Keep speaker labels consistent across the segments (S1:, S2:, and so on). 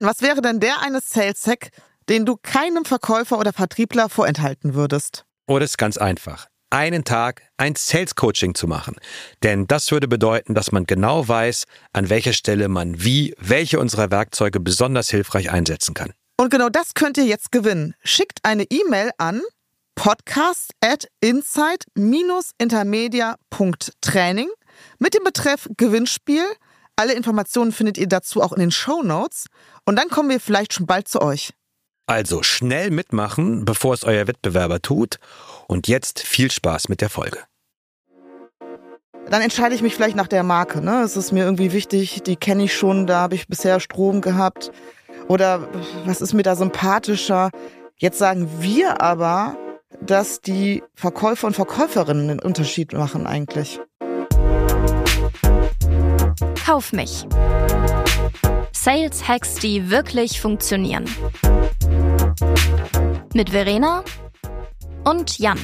S1: Was wäre denn der eine Sales-Hack, den du keinem Verkäufer oder Vertriebler vorenthalten würdest?
S2: Oh, das ist ganz einfach. Einen Tag ein Sales-Coaching zu machen. Denn das würde bedeuten, dass man genau weiß, an welcher Stelle man welche unserer Werkzeuge besonders hilfreich einsetzen kann.
S1: Und genau das könnt ihr jetzt gewinnen. Schickt eine E-Mail an podcast@insight-intermedia.training mit dem Betreff Gewinnspiel. Alle Informationen findet ihr dazu auch in den Shownotes. Und dann kommen wir vielleicht schon bald zu euch.
S2: Also schnell mitmachen, bevor es euer Wettbewerber tut. Und jetzt viel Spaß mit der Folge.
S1: Dann entscheide ich mich vielleicht nach der Marke. Es ist mir irgendwie wichtig, die kenne ich schon, da habe ich bisher Strom gehabt. Oder was ist mir da sympathischer? Jetzt sagen wir aber, dass die Verkäufer und Verkäuferinnen den Unterschied machen eigentlich.
S3: Kauf mich. Sales Hacks, die wirklich funktionieren. Mit Verena und Jan.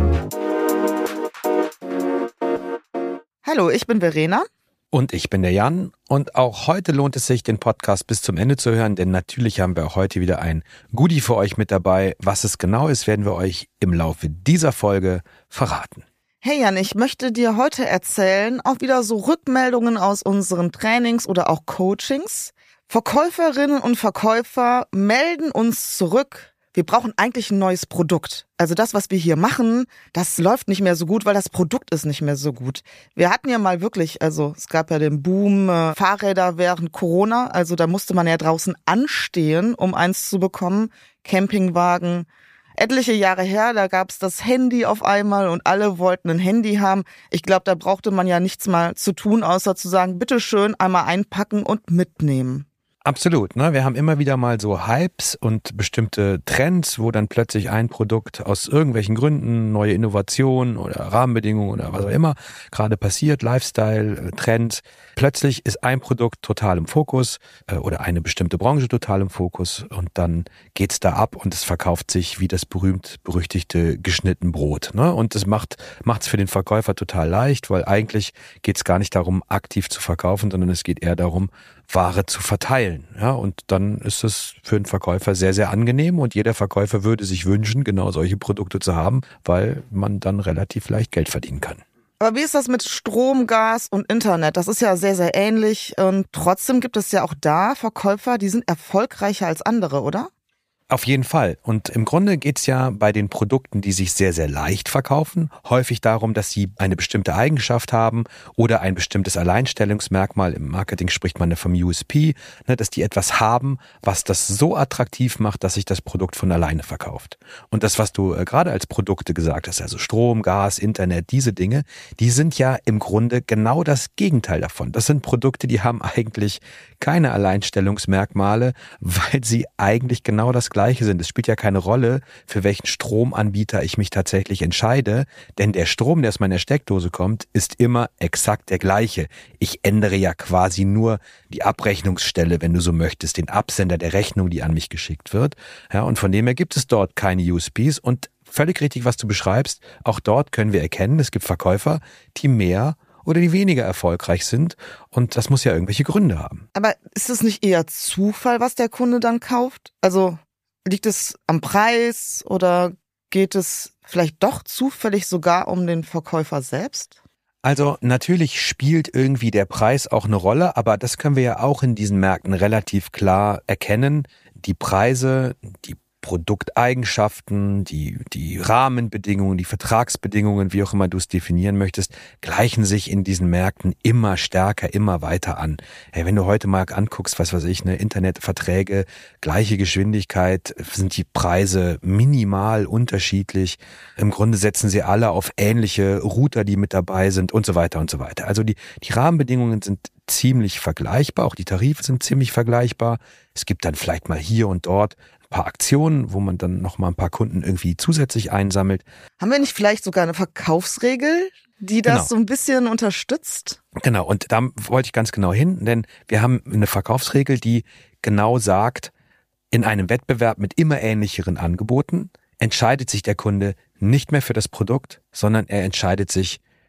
S1: Hallo, ich bin Verena.
S2: Und ich bin der Jan. Und auch heute lohnt es sich, den Podcast bis zum Ende zu hören, denn natürlich haben wir auch heute wieder ein Goodie für euch mit dabei. Was es genau ist, werden wir euch im Laufe dieser Folge verraten.
S1: Hey Jan, ich möchte dir heute erzählen, auch wieder so Rückmeldungen aus unseren Trainings oder auch Coachings. Verkäuferinnen und Verkäufer melden uns zurück. Wir brauchen eigentlich ein neues Produkt. Also das, was wir hier machen, das läuft nicht mehr so gut, weil das Produkt ist nicht mehr so gut. Wir hatten ja mal wirklich, also es gab ja den Boom Fahrräder während Corona. Also da musste man ja draußen anstehen, um eins zu bekommen. Campingwagen. Etliche Jahre her, da gab's das Handy auf einmal und alle wollten ein Handy haben. Ich glaube, da brauchte man ja nichts mal zu tun, außer zu sagen, bitteschön, einmal einpacken und mitnehmen.
S2: Absolut, ne? Wir haben immer wieder mal so Hypes und bestimmte Trends, wo dann plötzlich ein Produkt aus irgendwelchen Gründen, neue Innovationen oder Rahmenbedingungen oder was auch immer gerade passiert, Lifestyle, Trend. Plötzlich ist ein Produkt total im Fokus oder eine bestimmte Branche total im Fokus und dann geht's da ab und es verkauft sich wie das berühmt-berüchtigte geschnitten Brot, ne? Und das macht's für den Verkäufer total leicht, weil eigentlich geht's gar nicht darum, aktiv zu verkaufen, sondern es geht eher darum, Ware zu verteilen. Ja, und dann ist es für einen Verkäufer sehr, sehr angenehm und jeder Verkäufer würde sich wünschen, genau solche Produkte zu haben, weil man dann relativ leicht Geld verdienen kann.
S1: Aber wie ist das mit Strom, Gas und Internet? Das ist ja sehr, sehr ähnlich. Und trotzdem gibt es ja auch da Verkäufer, die sind erfolgreicher als andere, oder?
S2: Auf jeden Fall. Und im Grunde geht's ja bei den Produkten, die sich sehr, sehr leicht verkaufen, häufig darum, dass sie eine bestimmte Eigenschaft haben oder ein bestimmtes Alleinstellungsmerkmal. Im Marketing spricht man vom USP, dass die etwas haben, was das so attraktiv macht, dass sich das Produkt von alleine verkauft. Und das, was du gerade als Produkte gesagt hast, also Strom, Gas, Internet, diese Dinge, die sind ja im Grunde genau das Gegenteil davon. Das sind Produkte, die haben eigentlich keine Alleinstellungsmerkmale, weil sie eigentlich genau das Gleiche sind. Es spielt ja keine Rolle, für welchen Stromanbieter ich mich tatsächlich entscheide, denn der Strom, der aus meiner Steckdose kommt, ist immer exakt der gleiche. Ich ändere ja quasi nur die Abrechnungsstelle, wenn du so möchtest, den Absender der Rechnung, die an mich geschickt wird. Ja, und von dem her gibt es dort keine USPs und völlig richtig, was du beschreibst. Auch dort können wir erkennen, es gibt Verkäufer, die mehr oder die weniger erfolgreich sind und das muss ja irgendwelche Gründe haben.
S1: Aber ist es nicht eher Zufall, was der Kunde dann kauft? Also liegt es am Preis oder geht es vielleicht doch zufällig sogar um den Verkäufer selbst?
S2: Also natürlich spielt irgendwie der Preis auch eine Rolle, aber das können wir ja auch in diesen Märkten relativ klar erkennen. Die Preise, die Produkteigenschaften, die Rahmenbedingungen, die Vertragsbedingungen, wie auch immer du es definieren möchtest, gleichen sich in diesen Märkten immer stärker, immer weiter an. Hey, wenn du heute mal anguckst, was weiß ich, Internetverträge, gleiche Geschwindigkeit, sind die Preise minimal unterschiedlich. Im Grunde setzen sie alle auf ähnliche Router, die mit dabei sind und so weiter und so weiter. Also die Rahmenbedingungen sind ziemlich vergleichbar, auch die Tarife sind ziemlich vergleichbar. Es gibt dann vielleicht mal hier und dort paar Aktionen, wo man dann noch mal ein paar Kunden irgendwie zusätzlich einsammelt.
S1: Haben wir nicht vielleicht sogar eine Verkaufsregel, die das so ein bisschen unterstützt?
S2: Genau, und da wollte ich ganz genau hin, denn wir haben eine Verkaufsregel, die genau sagt, in einem Wettbewerb mit immer ähnlicheren Angeboten entscheidet sich der Kunde nicht mehr für das Produkt, sondern er entscheidet sich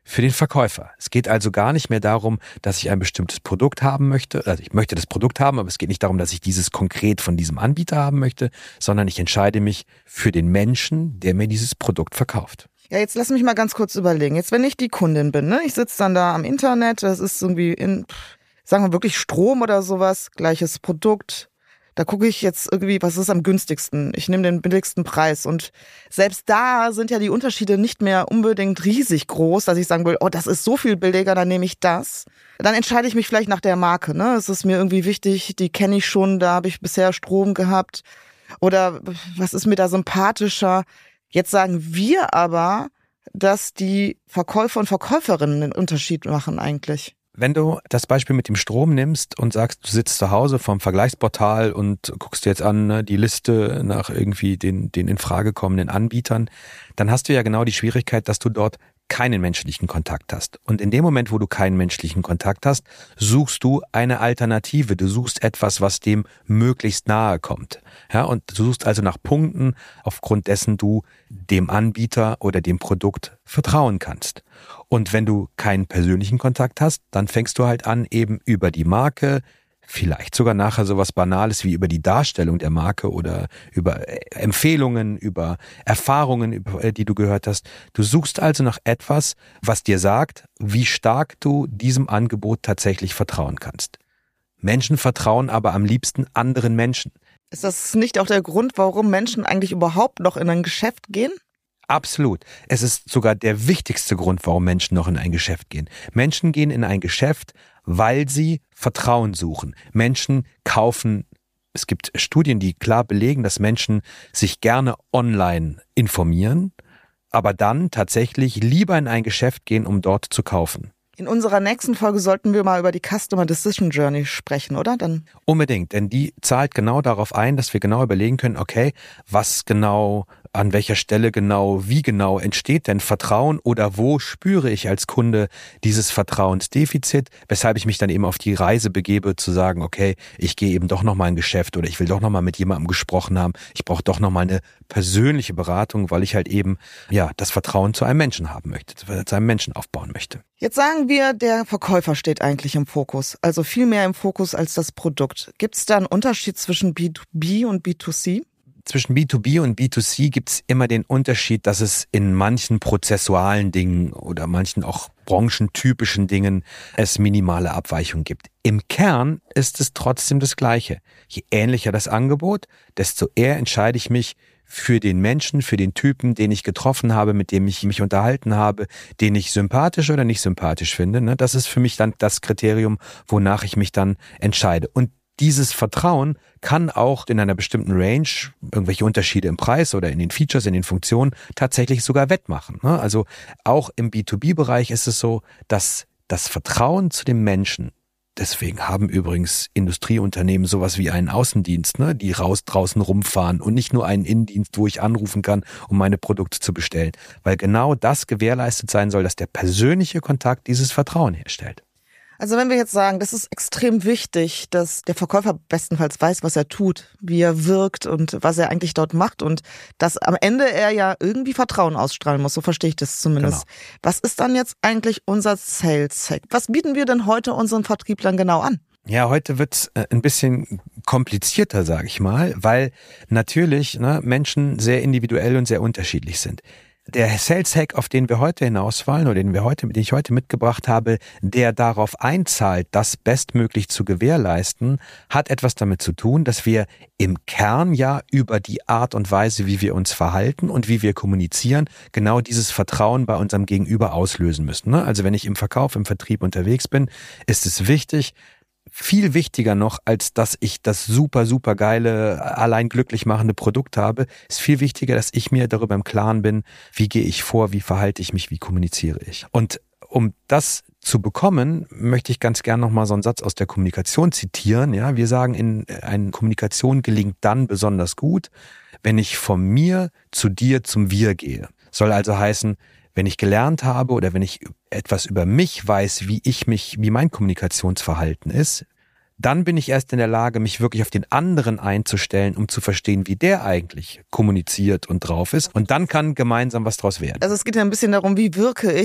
S2: für den Verkäufer. Es geht also gar nicht mehr darum, dass ich ein bestimmtes Produkt haben möchte. Also ich möchte das Produkt haben, aber es geht nicht darum, dass ich dieses konkret von diesem Anbieter haben möchte, sondern ich entscheide mich für den Menschen, der mir dieses Produkt verkauft.
S1: Ja, jetzt lass mich mal ganz kurz überlegen. Jetzt, wenn ich die Kundin bin, ne? Ich sitze dann da am Internet, das ist irgendwie sagen wir wirklich Strom oder sowas, gleiches Produkt. Da gucke ich jetzt irgendwie, was ist am günstigsten. Ich nehme den billigsten Preis. Und selbst da sind ja die Unterschiede nicht mehr unbedingt riesig groß, dass ich sagen will, oh, das ist so viel billiger, dann nehme ich das. Dann entscheide ich mich vielleicht nach der Marke. Ne? Es ist mir irgendwie wichtig, die kenne ich schon, da habe ich bisher Strom gehabt. Oder was ist mir da sympathischer? Jetzt sagen wir aber, dass die Verkäufer und Verkäuferinnen den Unterschied machen eigentlich.
S2: Wenn du das Beispiel mit dem Strom nimmst und sagst, du sitzt zu Hause vorm Vergleichsportal und guckst dir jetzt an, ne, die Liste nach irgendwie den in Frage kommenden Anbietern, dann hast du ja genau die Schwierigkeit, dass du dort keinen menschlichen Kontakt hast. Und in dem Moment, wo du keinen menschlichen Kontakt hast, suchst du eine Alternative. Du suchst etwas, was dem möglichst nahe kommt. Ja, und du suchst also nach Punkten, aufgrund dessen du dem Anbieter oder dem Produkt vertrauen kannst. Und wenn du keinen persönlichen Kontakt hast, dann fängst du halt an, eben über die Marke, vielleicht sogar nachher sowas Banales wie über die Darstellung der Marke oder über Empfehlungen, über Erfahrungen, die du gehört hast. Du suchst also nach etwas, was dir sagt, wie stark du diesem Angebot tatsächlich vertrauen kannst. Menschen vertrauen aber am liebsten anderen Menschen.
S1: Ist das nicht auch der Grund, warum Menschen eigentlich überhaupt noch in ein Geschäft gehen?
S2: Absolut. Es ist sogar der wichtigste Grund, warum Menschen noch in ein Geschäft gehen. Menschen gehen in ein Geschäft, weil sie Vertrauen suchen. Menschen kaufen, es gibt Studien, die klar belegen, dass Menschen sich gerne online informieren, aber dann tatsächlich lieber in ein Geschäft gehen, um dort zu kaufen.
S1: In unserer nächsten Folge sollten wir mal über die Customer Decision Journey sprechen, oder? Dann
S2: unbedingt, denn die zahlt genau darauf ein, dass wir genau überlegen können, okay, was genau, an welcher Stelle genau, wie genau entsteht denn Vertrauen oder wo spüre ich als Kunde dieses Vertrauensdefizit, weshalb ich mich dann eben auf die Reise begebe, zu sagen, okay, ich gehe eben doch nochmal in ein Geschäft oder ich will doch nochmal mit jemandem gesprochen haben, ich brauche doch nochmal eine persönliche Beratung, weil ich halt eben das Vertrauen zu einem Menschen haben möchte, zu einem Menschen aufbauen möchte.
S1: Jetzt sagen wir, der Verkäufer steht eigentlich im Fokus, also viel mehr im Fokus als das Produkt. Gibt es da einen Unterschied zwischen B2B und B2C?
S2: Zwischen B2B und B2C gibt es immer den Unterschied, dass es in manchen prozessualen Dingen oder manchen auch branchentypischen Dingen es minimale Abweichungen gibt. Im Kern ist es trotzdem das Gleiche. Je ähnlicher das Angebot, desto eher entscheide ich mich für den Menschen, für den Typen, den ich getroffen habe, mit dem ich mich unterhalten habe, den ich sympathisch oder nicht sympathisch finde. Das ist für mich dann das Kriterium, wonach ich mich dann entscheide. Und dieses Vertrauen kann auch in einer bestimmten Range irgendwelche Unterschiede im Preis oder in den Features, in den Funktionen tatsächlich sogar wettmachen. Also auch im B2B-Bereich ist es so, dass das Vertrauen zu dem Menschen, deswegen haben übrigens Industrieunternehmen sowas wie einen Außendienst, die draußen rumfahren und nicht nur einen Innendienst, wo ich anrufen kann, um meine Produkte zu bestellen, weil genau das gewährleistet sein soll, dass der persönliche Kontakt dieses Vertrauen herstellt.
S1: Also wenn wir jetzt sagen, das ist extrem wichtig, dass der Verkäufer bestenfalls weiß, was er tut, wie er wirkt und was er eigentlich dort macht und dass am Ende er ja irgendwie Vertrauen ausstrahlen muss, so verstehe ich das zumindest. Genau. Was ist dann jetzt eigentlich unser Sales-Hack? Was bieten wir denn heute unseren Vertrieblern genau an?
S2: Ja, heute wird's ein bisschen komplizierter, sage ich mal, weil natürlich Menschen sehr individuell und sehr unterschiedlich sind. Der Sales-Hack, auf den wir heute hinaus wollen oder den ich heute mitgebracht habe, der darauf einzahlt, das bestmöglich zu gewährleisten, hat etwas damit zu tun, dass wir im Kern ja über die Art und Weise, wie wir uns verhalten und wie wir kommunizieren, genau dieses Vertrauen bei unserem Gegenüber auslösen müssen. Also wenn ich im Verkauf, im Vertrieb unterwegs bin, ist es wichtig, viel wichtiger noch, als dass ich das super, super geile, allein glücklich machende Produkt habe, ist viel wichtiger, dass ich mir darüber im Klaren bin, wie gehe ich vor, wie verhalte ich mich, wie kommuniziere ich. Und um das zu bekommen, möchte ich ganz gern nochmal so einen Satz aus der Kommunikation zitieren. Ja, wir sagen, eine Kommunikation gelingt dann besonders gut, wenn ich von mir zu dir zum Wir gehe. Soll also heißen, wenn ich gelernt habe oder wenn ich etwas über mich weiß, wie mein Kommunikationsverhalten ist, dann bin ich erst in der Lage, mich wirklich auf den anderen einzustellen, um zu verstehen, wie der eigentlich kommuniziert und drauf ist. Und dann kann gemeinsam was draus werden.
S1: Also es geht ja ein bisschen darum, wie wirke ich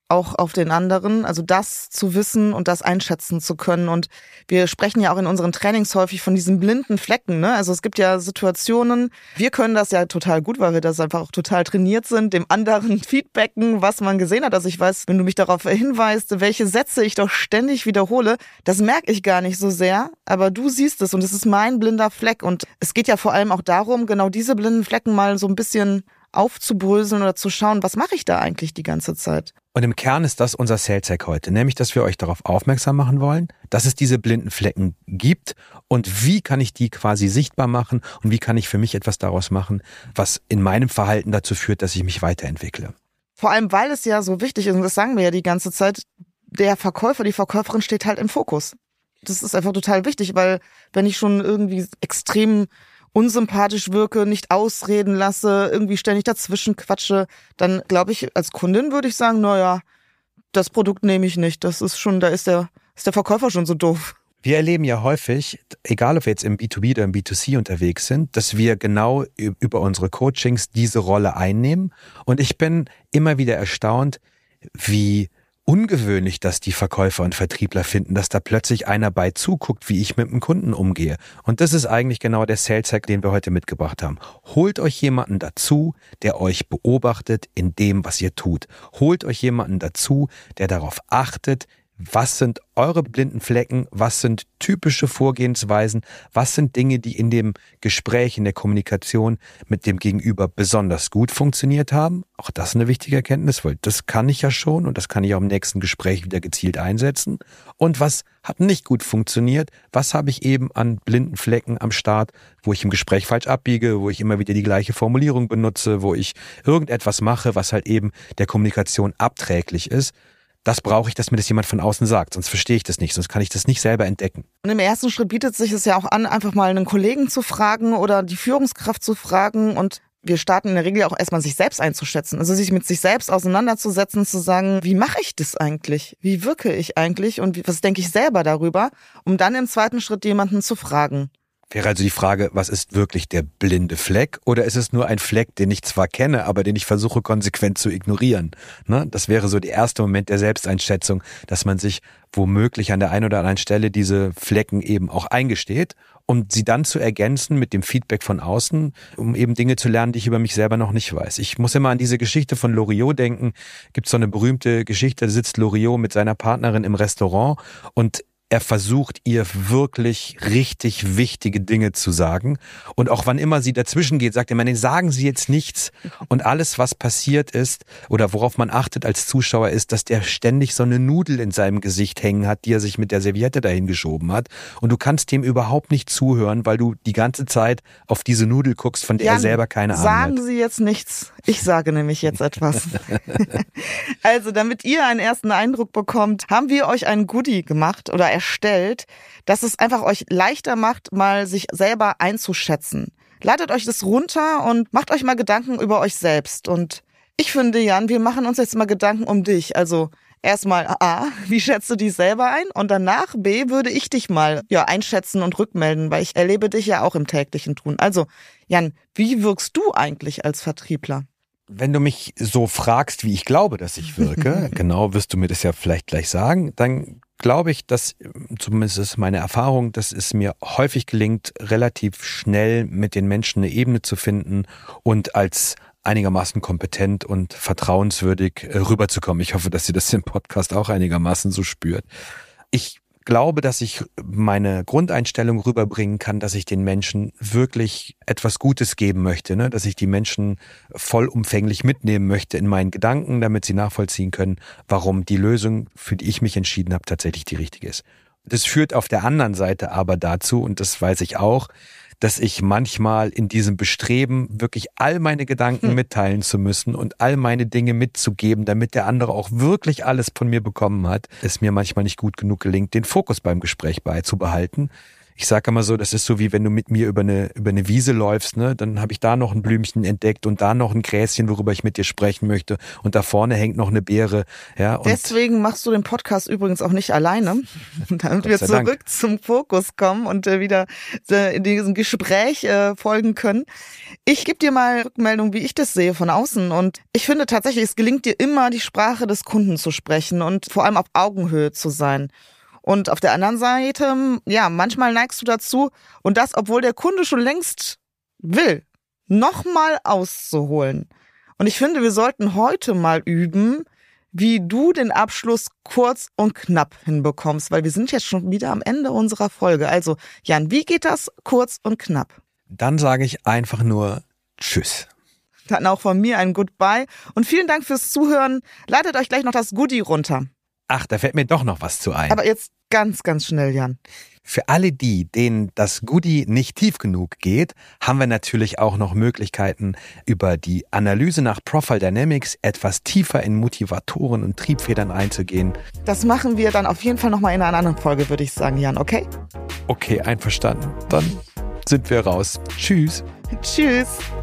S1: auch auf den anderen, also das zu wissen und das einschätzen zu können. Und wir sprechen ja auch in unseren Trainings häufig von diesen blinden Flecken, ne? Also es gibt ja Situationen, wir können das ja total gut, weil wir das einfach auch total trainiert sind, dem anderen feedbacken, was man gesehen hat. Also ich weiß, wenn du mich darauf hinweist, welche Sätze ich doch ständig wiederhole, das merke ich gar nicht so sehr, aber du siehst es und es ist mein blinder Fleck. Und es geht ja vor allem auch darum, genau diese blinden Flecken mal so ein bisschen aufzubröseln oder zu schauen, was mache ich da eigentlich die ganze Zeit?
S2: Und im Kern ist das unser Sales Hack heute, nämlich, dass wir euch darauf aufmerksam machen wollen, dass es diese blinden Flecken gibt und wie kann ich die quasi sichtbar machen und wie kann ich für mich etwas daraus machen, was in meinem Verhalten dazu führt, dass ich mich weiterentwickle.
S1: Vor allem, weil es ja so wichtig ist, und das sagen wir ja die ganze Zeit, der Verkäufer, die Verkäuferin steht halt im Fokus. Das ist einfach total wichtig, weil wenn ich schon irgendwie extrem unsympathisch wirke, nicht ausreden lasse, irgendwie ständig dazwischen quatsche, dann glaube ich, als Kundin würde ich sagen, naja, das Produkt nehme ich nicht. Das ist schon, da ist der Verkäufer schon so doof.
S2: Wir erleben ja häufig, egal ob wir jetzt im B2B oder im B2C unterwegs sind, dass wir genau über unsere Coachings diese Rolle einnehmen. Und ich bin immer wieder erstaunt, wie ungewöhnlich, dass die Verkäufer und Vertriebler finden, dass da plötzlich einer bei zuguckt, wie ich mit dem Kunden umgehe. Und das ist eigentlich genau der Sales Hack, den wir heute mitgebracht haben. Holt euch jemanden dazu, der euch beobachtet in dem, was ihr tut. Holt euch jemanden dazu, der darauf achtet, was sind eure blinden Flecken, was sind typische Vorgehensweisen, was sind Dinge, die in dem Gespräch, in der Kommunikation mit dem Gegenüber besonders gut funktioniert haben. Auch das ist eine wichtige Erkenntnis, weil das kann ich ja schon und das kann ich auch im nächsten Gespräch wieder gezielt einsetzen. Und was hat nicht gut funktioniert, was habe ich eben an blinden Flecken am Start, wo ich im Gespräch falsch abbiege, wo ich immer wieder die gleiche Formulierung benutze, wo ich irgendetwas mache, was halt eben der Kommunikation abträglich ist. Das brauche ich, dass mir das jemand von außen sagt, sonst verstehe ich das nicht, sonst kann ich das nicht selber entdecken.
S1: Und im ersten Schritt bietet sich es ja auch an, einfach mal einen Kollegen zu fragen oder die Führungskraft zu fragen. Und wir starten in der Regel auch erstmal sich selbst einzuschätzen, also sich mit sich selbst auseinanderzusetzen, zu sagen, wie mache ich das eigentlich? Wie wirke ich eigentlich und was denke ich selber darüber? Um dann im zweiten Schritt jemanden zu fragen.
S2: Wäre also die Frage, was ist wirklich der blinde Fleck oder ist es nur ein Fleck, den ich zwar kenne, aber den ich versuche konsequent zu ignorieren? Ne? Das wäre so der erste Moment der Selbsteinschätzung, dass man sich womöglich an der einen oder anderen Stelle diese Flecken eben auch eingesteht, um sie dann zu ergänzen mit dem Feedback von außen, um eben Dinge zu lernen, die ich über mich selber noch nicht weiß. Ich muss immer an diese Geschichte von Loriot denken. Gibt so eine berühmte Geschichte, da sitzt Loriot mit seiner Partnerin im Restaurant und er versucht, ihr wirklich richtig wichtige Dinge zu sagen. Und auch wann immer sie dazwischen geht, sagt er, nee, sagen Sie jetzt nichts. Und alles, was passiert ist oder worauf man achtet als Zuschauer, ist, dass der ständig so eine Nudel in seinem Gesicht hängen hat, die er sich mit der Serviette dahin geschoben hat. Und du kannst dem überhaupt nicht zuhören, weil du die ganze Zeit auf diese Nudel guckst, von der er selber keine Ahnung hat.
S1: Sagen Sie jetzt nichts. Ich sage nämlich jetzt etwas. Also, damit ihr einen ersten Eindruck bekommt, haben wir euch ein Goodie gemacht oder erstellt, dass es einfach euch leichter macht, mal sich selber einzuschätzen. Ladet euch das runter und macht euch mal Gedanken über euch selbst. Und ich finde, Jan, wir machen uns jetzt mal Gedanken um dich. Also erstmal A, wie schätzt du dich selber ein? Und danach B, würde ich dich mal einschätzen und rückmelden, weil ich erlebe dich ja auch im täglichen Tun. Also Jan, wie wirkst du eigentlich als Vertriebler?
S2: Wenn du mich so fragst, wie ich glaube, dass ich wirke, genau wirst du mir das ja vielleicht gleich sagen, dann glaube ich, dass, zumindest ist meine Erfahrung, dass es mir häufig gelingt, relativ schnell mit den Menschen eine Ebene zu finden und als einigermaßen kompetent und vertrauenswürdig rüberzukommen. Ich hoffe, dass ihr das im Podcast auch einigermaßen so spürt. Ich glaube, dass ich meine Grundeinstellung rüberbringen kann, dass ich den Menschen wirklich etwas Gutes geben möchte, ne? Dass ich die Menschen vollumfänglich mitnehmen möchte in meinen Gedanken, damit sie nachvollziehen können, warum die Lösung, für die ich mich entschieden habe, tatsächlich die richtige ist. Das führt auf der anderen Seite aber dazu, und das weiß ich auch, dass ich manchmal in diesem Bestreben, wirklich all meine Gedanken mitteilen zu müssen und all meine Dinge mitzugeben, damit der andere auch wirklich alles von mir bekommen hat, es mir manchmal nicht gut genug gelingt, den Fokus beim Gespräch beizubehalten. Ich sage immer so, das ist so wie wenn du mit mir über eine Wiese läufst, ne? Dann habe ich da noch ein Blümchen entdeckt und da noch ein Gräschen, worüber ich mit dir sprechen möchte. Und da vorne hängt noch eine Beere. Ja, und
S1: deswegen machst du den Podcast übrigens auch nicht alleine, damit wir zurück zum Fokus kommen und wieder in diesem Gespräch folgen können. Ich gebe dir mal Rückmeldung, wie ich das sehe von außen. Und ich finde tatsächlich, es gelingt dir immer, die Sprache des Kunden zu sprechen und vor allem auf Augenhöhe zu sein. Und auf der anderen Seite, ja, manchmal neigst du dazu, und das, obwohl der Kunde schon längst will, nochmal auszuholen. Und ich finde, wir sollten heute mal üben, wie du den Abschluss kurz und knapp hinbekommst, weil wir sind jetzt schon wieder am Ende unserer Folge. Also, Jan, wie geht das kurz und knapp?
S2: Dann sage ich einfach nur Tschüss.
S1: Dann auch von mir ein Goodbye und vielen Dank fürs Zuhören. Ladet euch gleich noch das Goodie runter.
S2: Ach, da fällt mir doch noch was zu ein.
S1: Aber jetzt ganz, ganz schnell, Jan.
S2: Für alle die, denen das Goodie nicht tief genug geht, haben wir natürlich auch noch Möglichkeiten, über die Analyse nach Profile Dynamics etwas tiefer in Motivatoren und Triebfedern einzugehen.
S1: Das machen wir dann auf jeden Fall nochmal in einer anderen Folge, würde ich sagen, Jan, okay?
S2: Okay, einverstanden. Dann sind wir raus. Tschüss.
S1: Tschüss.